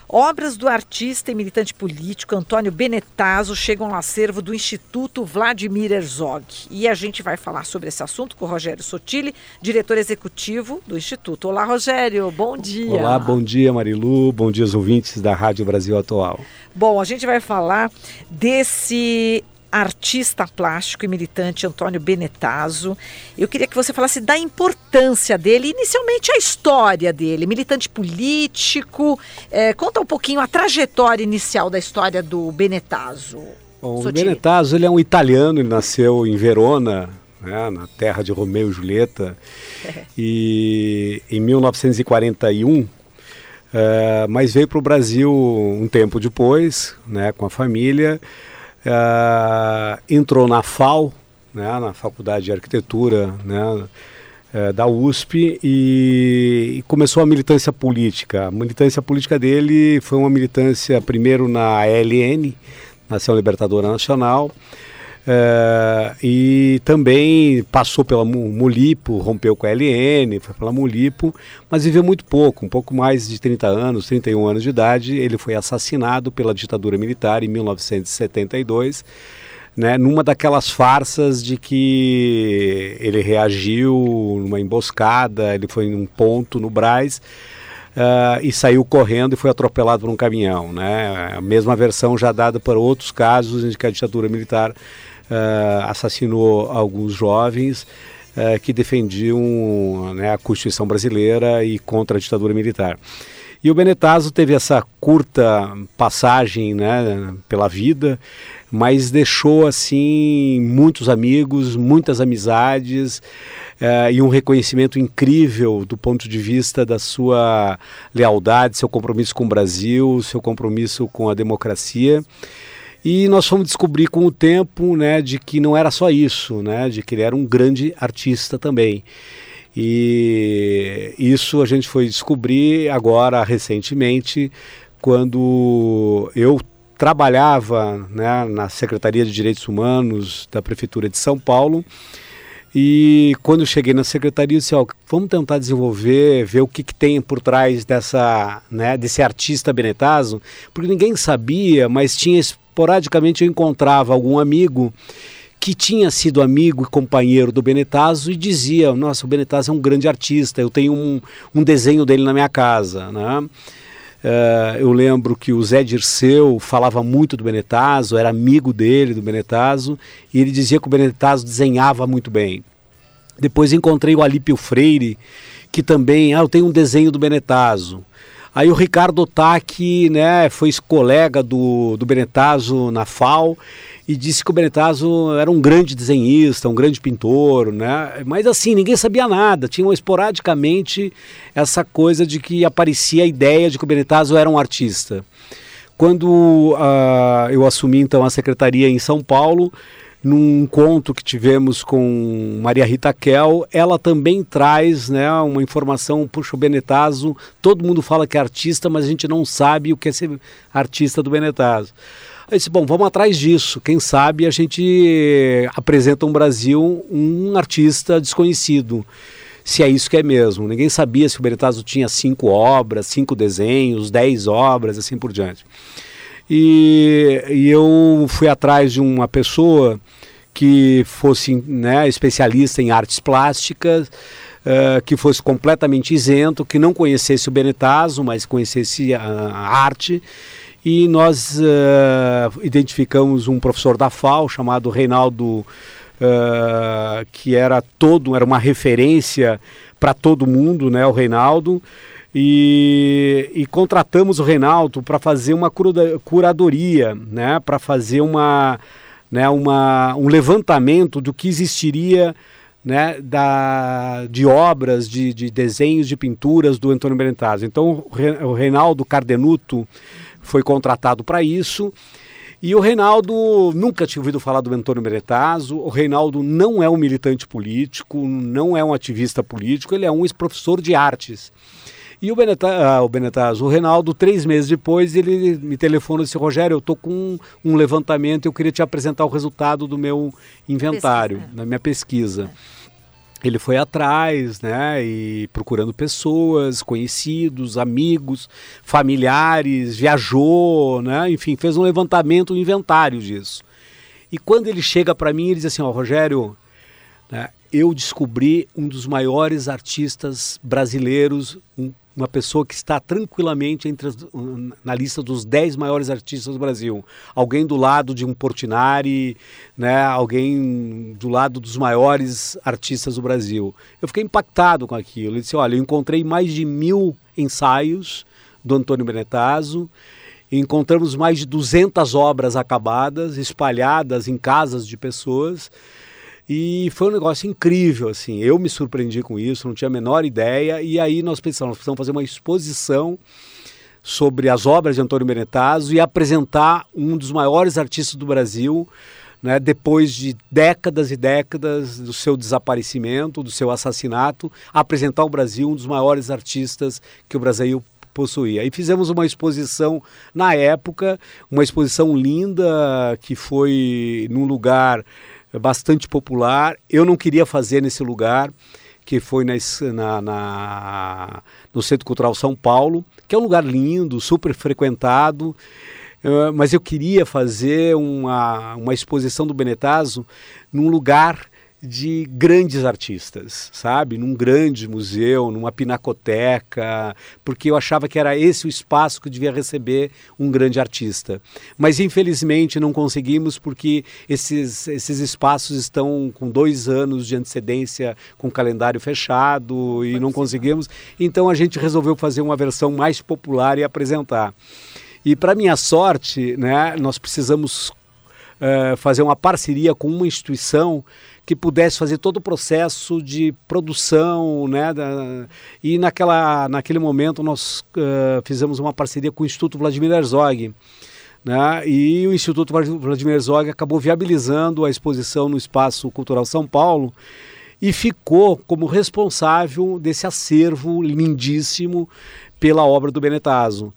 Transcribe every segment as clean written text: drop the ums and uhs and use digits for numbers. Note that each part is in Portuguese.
Obras do artista e militante político Antônio Benetazo chegam ao acervo do Instituto Vladimir Herzog. E a gente vai falar sobre esse assunto com o Rogério Sotile, diretor executivo do Instituto. Olá, Rogério, bom dia. Olá, bom dia, Marilu, bom dia aos ouvintes da Rádio Brasil Atual. Bom, a gente vai falar desse artista plástico e militante Antônio Benetazo. Eu queria que você falasse da importância dele, inicialmente a história dele, militante político. Conta um pouquinho a trajetória inicial da história do Benetazo. Bom, o Benetazo, ele é um italiano, ele nasceu em Verona, né, na terra de Romeu e Julieta, e em 1941, mas veio para o Brasil um tempo depois, né, com a família. Entrou na FAU, né, na Faculdade de Arquitetura, né, da USP, e começou a militância política. A militância política dele foi uma militância primeiro na ALN, Ação Libertadora Nacional, e também passou pela Mulipo, rompeu com a ALN, foi pela Mulipo, mas viveu muito pouco, um pouco mais de 30 anos, 31 anos de idade. Ele foi assassinado pela ditadura militar em 1972, né, numa daquelas farsas de que ele reagiu numa emboscada, ele foi em um ponto no Brás, e saiu correndo e foi atropelado por um caminhão, né? A mesma versão já dada para outros casos em que a ditadura militar assassinou alguns jovens que defendiam, né, a Constituição brasileira e contra a ditadura militar. E o Benetazo teve essa curta passagem, né, pela vida, mas deixou assim muitos amigos, muitas amizades, e um reconhecimento incrível do ponto de vista da sua lealdade, seu compromisso com o Brasil, seu compromisso com a democracia. E nós fomos descobrir com o tempo, né, de que não era só isso, né, de que ele era um grande artista também. E isso a gente foi descobrir agora recentemente, quando eu trabalhava, né, na Secretaria de Direitos Humanos da Prefeitura de São Paulo. E quando eu cheguei na secretaria, eu disse, vamos tentar desenvolver, ver o que tem por trás desse artista Benetazo, porque ninguém sabia, mas esporadicamente eu encontrava algum amigo que tinha sido amigo e companheiro do Benetazo e dizia, nossa, o Benetazo é um grande artista, eu tenho um desenho dele na minha casa, né? Eu lembro que o Zé Dirceu falava muito do Benetazo, era amigo dele, do Benetazo, e ele dizia que o Benetazo desenhava muito bem. Depois encontrei o Alípio Freire, que também, eu tenho um desenho do Benetazo. Aí o Ricardo Otaque, né, foi colega do Benetazo na FAU, e disse que o Benetazo era um grande desenhista, um grande pintor, né? Mas assim, ninguém sabia nada, tinha esporadicamente essa coisa de que aparecia a ideia de que o Benetazo era um artista. Quando eu assumi então a secretaria em São Paulo, num encontro que tivemos com Maria Rita Kell, ela também traz, né, uma informação, puxa, o Benetazo, todo mundo fala que é artista, mas a gente não sabe o que é ser artista do Benetazo. Eu disse, bom, vamos atrás disso, quem sabe a gente apresenta um Brasil, um artista desconhecido, se é isso que é mesmo. Ninguém sabia se o Benetazo tinha 5 obras, 5 desenhos, 10 obras, assim por diante. E eu fui atrás de uma pessoa que fosse, né, especialista em artes plásticas, que fosse completamente isento, que não conhecesse o Benetazo, mas conhecesse a arte. E nós identificamos um professor da FAU chamado Reinaldo, que era uma referência para todo mundo, né, o Reinaldo, e contratamos o Reinaldo para fazer uma curadoria, né, para fazer um levantamento do que existiria, né, de obras, de desenhos, de pinturas do Antônio Benetazo. Então o Reinaldo Cardenuto foi contratado para isso, e o Reinaldo nunca tinha ouvido falar do Antônio Benetazo. O Reinaldo não é um militante político, não é um ativista político, ele é um ex-professor de artes. E o Reinaldo, 3 meses depois, ele me telefonou e disse, Rogério, eu estou com um levantamento, eu queria te apresentar o resultado do meu inventário, da minha pesquisa. ele foi atrás, né, e procurando pessoas, conhecidos, amigos, familiares, viajou, né, enfim, fez um levantamento, um inventário disso. E quando ele chega para mim, ele diz assim, Rogério, né, eu descobri um dos maiores artistas brasileiros, uma pessoa que está tranquilamente na lista dos 10 maiores artistas do Brasil. Alguém do lado de um Portinari, né? Alguém do lado dos maiores artistas do Brasil. Eu fiquei impactado com aquilo. Ele disse, olha, eu encontrei mais de 1000 ensaios do Antônio Benetazo, encontramos mais de 200 obras acabadas, espalhadas em casas de pessoas. E foi um negócio incrível, assim, eu me surpreendi com isso, não tinha a menor ideia, e aí nós precisamos fazer uma exposição sobre as obras de Antônio Benetazo e apresentar um dos maiores artistas do Brasil, né, depois de décadas e décadas do seu desaparecimento, do seu assassinato, apresentar ao Brasil um dos maiores artistas que o Brasil possuía. E fizemos uma exposição na época, uma exposição linda, que foi num lugar bastante popular. Eu não queria fazer nesse lugar, que foi no Centro Cultural São Paulo, que é um lugar lindo, super frequentado, mas eu queria fazer uma exposição do Benetazo num lugar de grandes artistas, sabe? Num grande museu, numa pinacoteca, porque eu achava que era esse o espaço que devia receber um grande artista. Mas infelizmente não conseguimos, porque esses espaços estão com 2 anos de antecedência, com o calendário fechado, e não conseguimos. Então a gente resolveu fazer uma versão mais popular e apresentar. E para minha sorte, né, nós precisamos fazer uma parceria com uma instituição que pudesse fazer todo o processo de produção, né, e naquele momento nós fizemos uma parceria com o Instituto Vladimir Herzog, né, e o Instituto Vladimir Herzog acabou viabilizando a exposição no Espaço Cultural São Paulo e ficou como responsável desse acervo lindíssimo pela obra do Benetazo.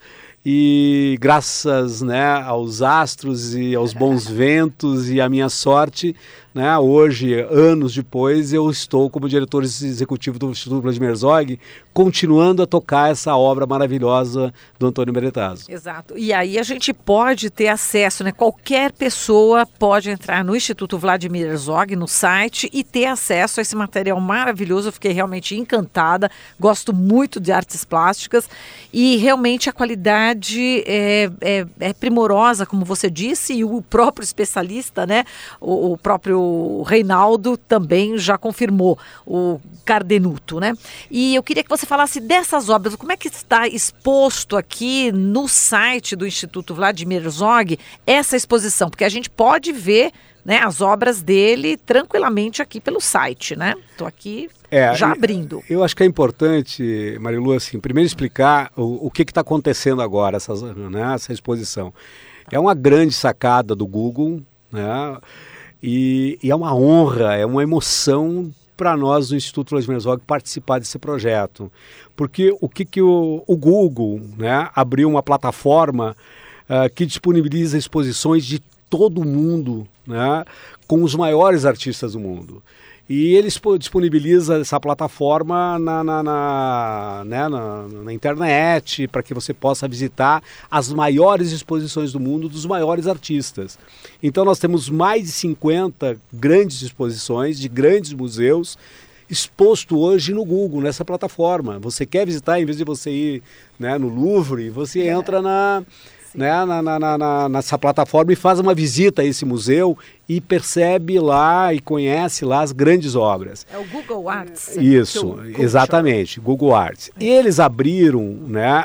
E graças, né, aos astros e aos bons ventos e à minha sorte, né, hoje, anos depois, eu estou como diretor executivo do Instituto Vladimir Herzog, continuando a tocar essa obra maravilhosa do Antônio Benetazo. Exato. E aí a gente pode ter acesso, né? Qualquer pessoa pode entrar no Instituto Vladimir Herzog, no site, e ter acesso a esse material maravilhoso. Eu fiquei realmente encantada, gosto muito de artes plásticas e realmente a qualidade é primorosa, como você disse, e o próprio especialista, né? O próprio Reinaldo também já confirmou, o Cardenuto, né? E eu queria que você falasse dessas obras, como é que está exposto aqui no site do Instituto Vladimir Herzog essa exposição, porque a gente pode ver, né, as obras dele tranquilamente aqui pelo site, né? Estou aqui já abrindo. Eu acho que é importante, Marilu, assim, primeiro explicar o que está acontecendo agora, essa exposição. É uma grande sacada do Google, né? E é uma honra, é uma emoção para nós do Instituto Vladimir Herzog participar desse projeto. Porque o Google, né, abriu uma plataforma que disponibiliza exposições de todo o mundo, né, com os maiores artistas do mundo. E ele disponibiliza essa plataforma na internet para que você possa visitar as maiores exposições do mundo dos maiores artistas. Então nós temos mais de 50 grandes exposições de grandes museus exposto hoje no Google, nessa plataforma. Você quer visitar, em vez de você ir, né, no Louvre, você entra nessa plataforma e faz uma visita a esse museu e percebe lá e conhece lá as grandes obras. É o Google Arts. Isso, exatamente, Google Arts. Eles abriram, né,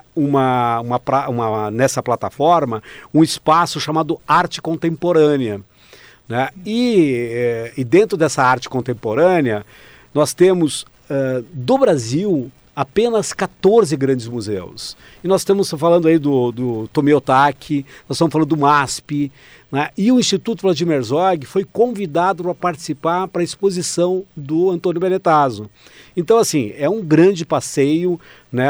nessa plataforma um espaço chamado Arte Contemporânea, né? E dentro dessa arte contemporânea nós temos do Brasil apenas 14 grandes museus. E nós estamos falando aí do Tomi Otaki, nós estamos falando do MASP, né? E o Instituto Vladimir Herzog foi convidado para participar para a exposição do Antônio Benetazo. Então, assim, é um grande passeio, né,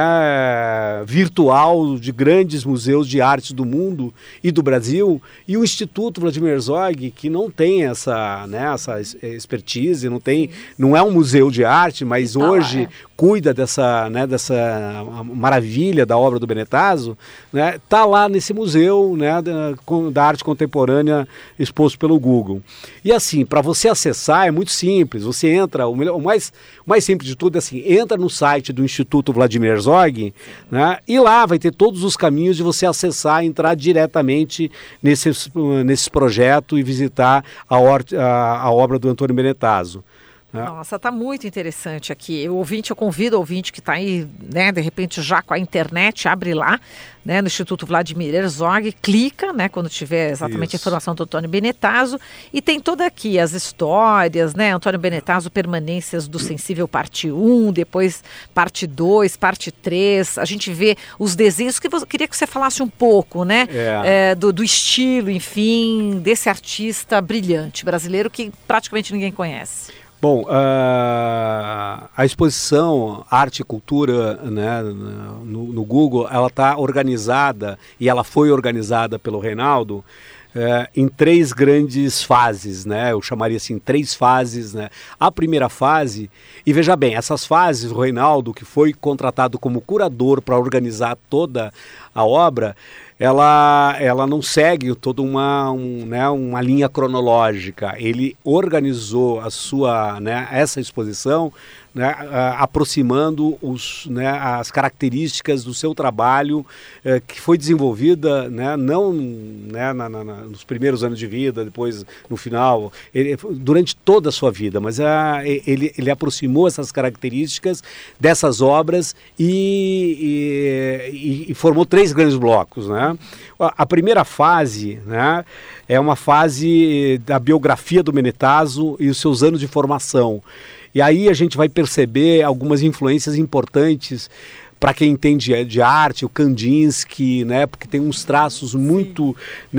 virtual de grandes museus de arte do mundo e do Brasil, e o Instituto Vladimir Herzog, que não tem essa, né, essa expertise, não é um museu de arte, mas hoje cuida dessa, né, dessa maravilha da obra do Benetazo, né, tá lá nesse museu, né, da arte contemporânea exposto pelo Google. E assim, para você acessar é muito simples, você entra, o mais simples de tudo é assim, entra no site do Instituto Vladimir Herzog, né, e lá vai ter todos os caminhos de você acessar, entrar diretamente nesse projeto e visitar a obra do Antônio Benetazo. Nossa, está muito interessante aqui. Eu convido o ouvinte que está aí, né, de repente já com a internet, abre lá, né, no Instituto Vladimir Herzog, clica, né, quando tiver exatamente a informação do Antônio Benetazo, e tem toda aqui as histórias, né, Antônio Benetazo, Permanências do Sensível, parte 1, depois parte 2, parte 3, a gente vê os desenhos que eu queria que você falasse um pouco, né, do estilo, enfim, desse artista brilhante brasileiro que praticamente ninguém conhece. Bom, a exposição Arte e Cultura, né, no Google, ela está organizada, e ela foi organizada pelo Reinaldo, em 3 grandes fases, né? Eu chamaria assim 3 fases, né? A primeira fase, e veja bem, essas fases, o Reinaldo, que foi contratado como curador para organizar toda a obra, ela não segue toda uma linha cronológica. Ele organizou essa exposição, né, aproximando as características do seu trabalho, que foi desenvolvida, né, não, né, nos primeiros anos de vida, depois no final, durante toda a sua vida, mas ele aproximou essas características dessas obras e formou 3 grandes blocos, né? A primeira fase, né, é uma fase da biografia do Benetazo e os seus anos de formação. E aí a gente vai perceber algumas influências importantes para quem entende de arte, o Kandinsky, né, porque tem uns traços muito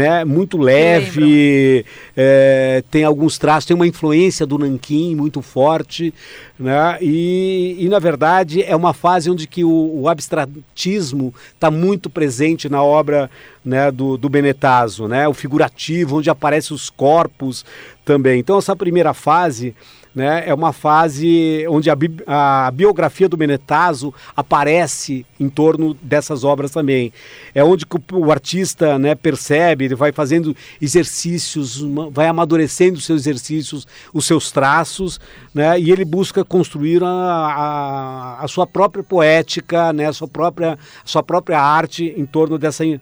leve, tem alguns traços, tem uma influência do Nankin muito forte, né, e na verdade é uma fase onde que o abstratismo está muito presente na obra, né, do Benetazo, né, o figurativo, onde aparecem os corpos também. Então essa primeira fase, né, é uma fase onde a biografia do Benetazo aparece em torno dessas obras também. É onde que o artista, né, percebe, ele vai fazendo exercícios, vai amadurecendo os seus exercícios, os seus traços, né, e ele busca construir a sua própria poética, né, a sua própria arte em torno desse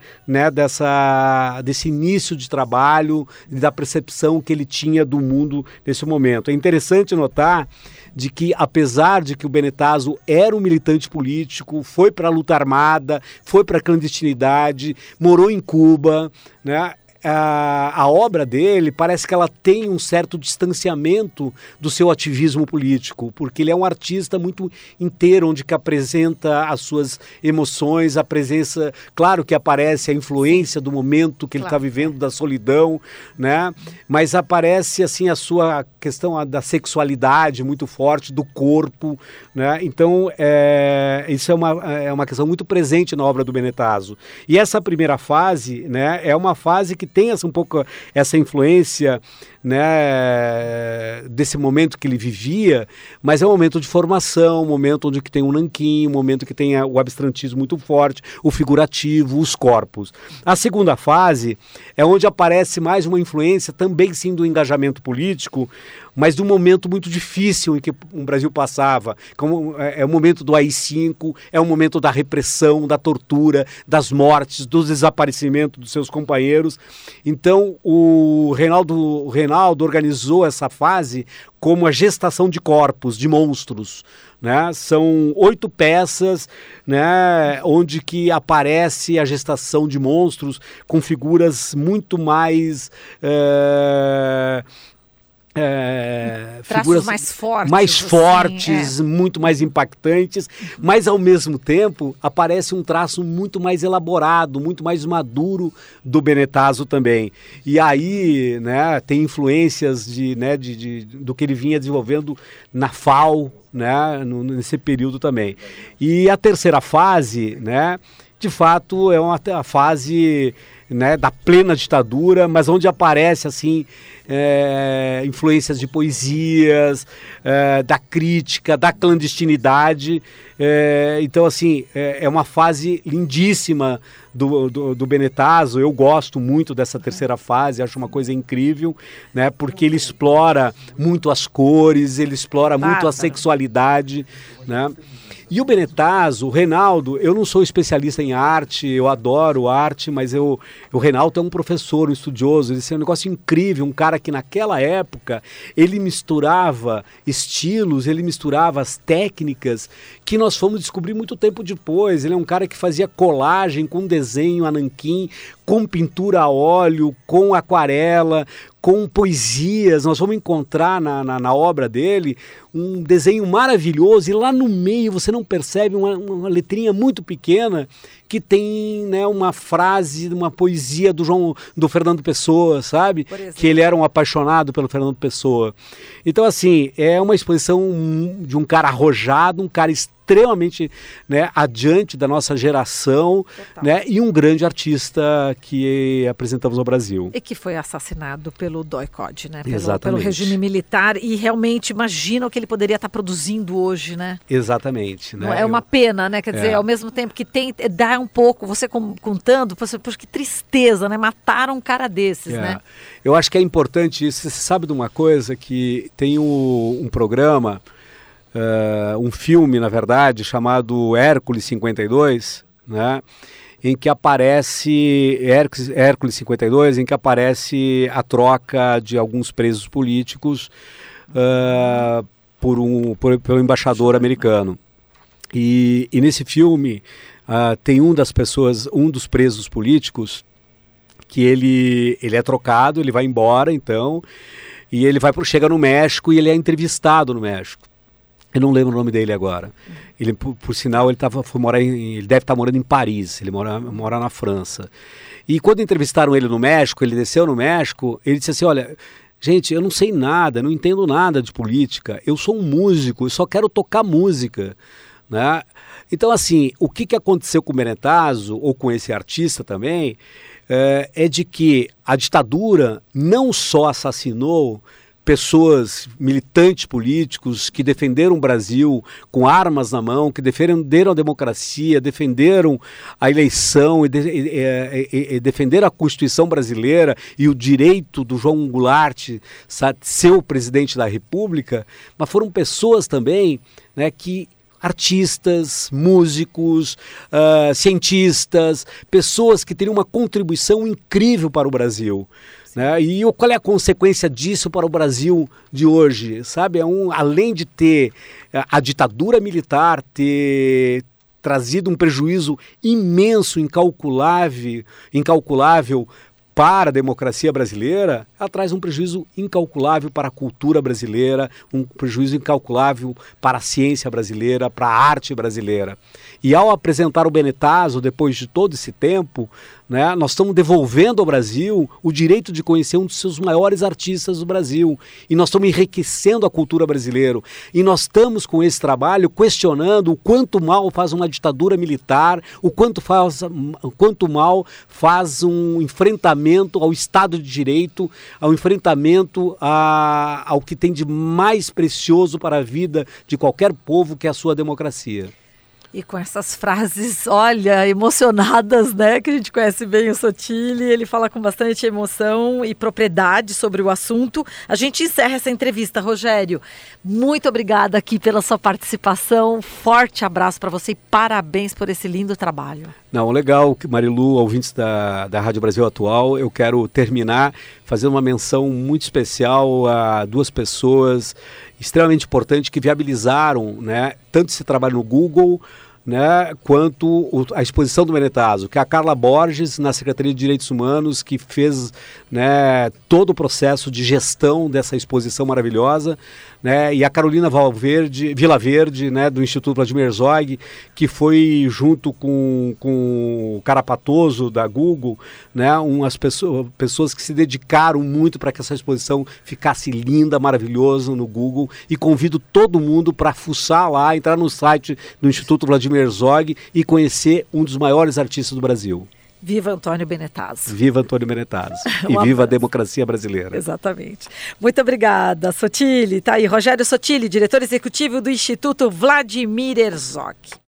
início de trabalho e da percepção que ele tinha do mundo nesse momento. É interessante notar de que, apesar de que o Benetazo era um militante político, foi para a luta armada, foi para a clandestinidade, morou em Cuba, né? A obra dele parece que ela tem um certo distanciamento do seu ativismo político, porque ele é um artista muito inteiro, onde que apresenta as suas emoções, a presença, claro que aparece a influência do momento que ele está vivendo, da solidão, né? Mas aparece assim a sua questão da sexualidade muito forte, do corpo, né? Então isso é uma questão muito presente na obra do Benetazo. E essa primeira fase, né, é uma fase que tem um pouco essa influência, né, desse momento que ele vivia, mas é um momento de formação, um momento onde que tem o Nankin, um momento que tem o abstratismo muito forte, o figurativo, os corpos. A segunda fase é onde aparece mais uma influência, também sim do engajamento político, mas de um momento muito difícil em que o Brasil passava, como é o momento do AI-5, é o momento da repressão, da tortura, das mortes, do desaparecimento dos seus companheiros. Então o Reinaldo organizou essa fase como a gestação de corpos, de monstros, né? São 8 peças, né, onde que aparece a gestação de monstros com figuras muito mais figuras mais fortes, muito mais impactantes, mas ao mesmo tempo aparece um traço muito mais elaborado, muito mais maduro do Benetazo também. E aí, né, tem influências do que ele vinha desenvolvendo na FAO, né, nesse período também. E a terceira fase, né, de fato, é a fase, né, da plena ditadura, mas onde aparece assim influências de poesias, da crítica, da clandestinidade. Então, assim, é uma fase lindíssima do Benetazo. Eu gosto muito dessa terceira fase, acho uma coisa incrível, né, porque ele explora muito as cores, ele explora muito a sexualidade, né? E o Benetazo, o Reinaldo, eu não sou especialista em arte, eu adoro arte, mas o Reinaldo é um professor, um estudioso, ele é um negócio incrível, um cara que naquela época ele misturava estilos, ele misturava as técnicas que nós fomos descobrir muito tempo depois. Ele é um cara que fazia colagem com desenho a nanquim, com pintura a óleo, com aquarela, com poesias. Nós vamos encontrar na obra dele um desenho maravilhoso e lá no meio você não percebe uma letrinha muito pequena que tem, né, uma frase, uma poesia do Fernando Pessoa, sabe? Que ele era um apaixonado pelo Fernando Pessoa. Então, assim, é uma exposição de um cara arrojado, um cara extremamente, né, adiante da nossa geração, né, e um grande artista que apresentamos ao Brasil. E que foi assassinado pelo DOI-CODE, né? Exatamente. Pelo regime militar, e realmente imagina o que ele poderia estar produzindo hoje, né? Exatamente. Né? É uma pena, né? Quer dizer, ao mesmo tempo que dá um pouco, você contando, poxa, que tristeza, né? Mataram um cara desses, né? Eu acho que é importante isso. Você sabe de uma coisa, que tem um programa, um filme, na verdade, chamado Hércules 52, né? Em que aparece Hércules 52, em que aparece a troca de alguns presos políticos pelo embaixador americano. E nesse filme tem um dos presos políticos, que ele é trocado, ele vai embora, então, e ele chega no México e ele é entrevistado no México. Eu não lembro o nome dele agora. Ele, por sinal, ele deve estar morando em Paris, ele mora na França. E quando entrevistaram ele no México, ele desceu no México, ele disse assim: olha, gente, eu não sei nada, não entendo nada de política, eu sou um músico, eu só quero tocar música, né? Então, assim, o que aconteceu com o Benetazo, ou com esse artista também, é de que a ditadura não só assassinou pessoas, militantes políticos que defenderam o Brasil com armas na mão, que defenderam a democracia, defenderam a eleição e defenderam a Constituição brasileira e o direito do João Goulart ser o presidente da República, mas foram pessoas também, né, artistas, músicos, cientistas, pessoas que teriam uma contribuição incrível para o Brasil. Né? E qual é a consequência disso para o Brasil de hoje? Sabe? Além de ter a ditadura militar ter trazido um prejuízo imenso, incalculável para a democracia brasileira, ela traz um prejuízo incalculável para a cultura brasileira, um prejuízo incalculável para a ciência brasileira, para a arte brasileira. E ao apresentar o Benetazo, depois de todo esse tempo, né, nós estamos devolvendo ao Brasil o direito de conhecer um dos seus maiores artistas do Brasil. E nós estamos enriquecendo a cultura brasileira. E nós estamos, com esse trabalho, questionando o quanto mal faz uma ditadura militar, o quanto mal faz um enfrentamento ao Estado de Direito, ao enfrentamento ao que tem de mais precioso para a vida de qualquer povo, que é a sua democracia. E com essas frases, olha, emocionadas, né, que a gente conhece bem o Sottile, ele fala com bastante emoção e propriedade sobre o assunto. A gente encerra essa entrevista, Rogério. Muito obrigada aqui pela sua participação, forte abraço para você e parabéns por esse lindo trabalho. Não, legal, Marilu, ouvintes da Rádio Brasil Atual, eu quero terminar fazendo uma menção muito especial a duas pessoas extremamente importantes que viabilizaram, né, tanto esse trabalho no Google, né, quanto a exposição do Benetazo, que é a Carla Borges, na Secretaria de Direitos Humanos, que fez, né, todo o processo de gestão dessa exposição maravilhosa, né, e a Carolina Vilaverde, né, do Instituto Vladimir Herzog, que foi junto com o Carapatoso da Google, né, umas pessoas que se dedicaram muito para que essa exposição ficasse linda, maravilhosa no Google, e convido todo mundo para fuçar lá, entrar no site do Instituto Vladimir Herzog e conhecer um dos maiores artistas do Brasil. Viva Antônio Benetazo. Viva Antônio Benetazo. E viva a democracia brasileira. Exatamente. Muito obrigada, Sotile. Tá aí, Rogério Sotile, diretor executivo do Instituto Vladimir Herzog.